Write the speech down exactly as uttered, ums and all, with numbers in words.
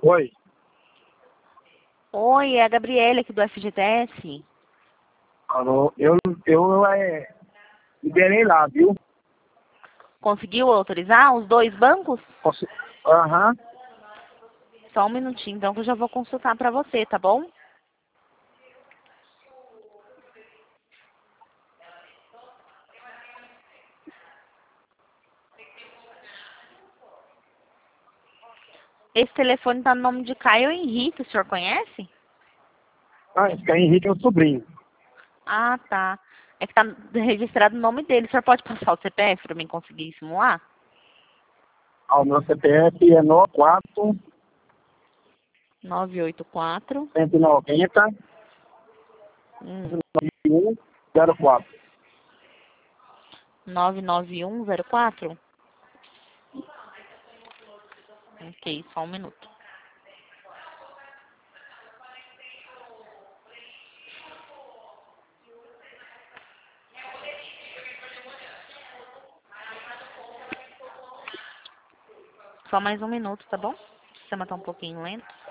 Oi. Oi, é a Gabriela aqui do F G T S. Alô, eu, eu é, liberei lá, viu? Conseguiu autorizar os dois bancos? Posso- Aham. Só um minutinho, então, que eu já vou consultar pra você, tá bom? Esse telefone tá no nome de Caio Henrique, o senhor conhece? Ah, esse cara Henrique é o sobrinho. Ah, tá. É que tá registrado o nome dele. O senhor pode passar o C P F pra mim conseguir simular? Ah, o meu C P F é nove quatro nove oito quatro. cento e noventa Hum, um zero quatro. nove nove um zero quatro? Ok, só um minuto. Só mais um minuto, tá bom? O sistema tá um pouquinho lento.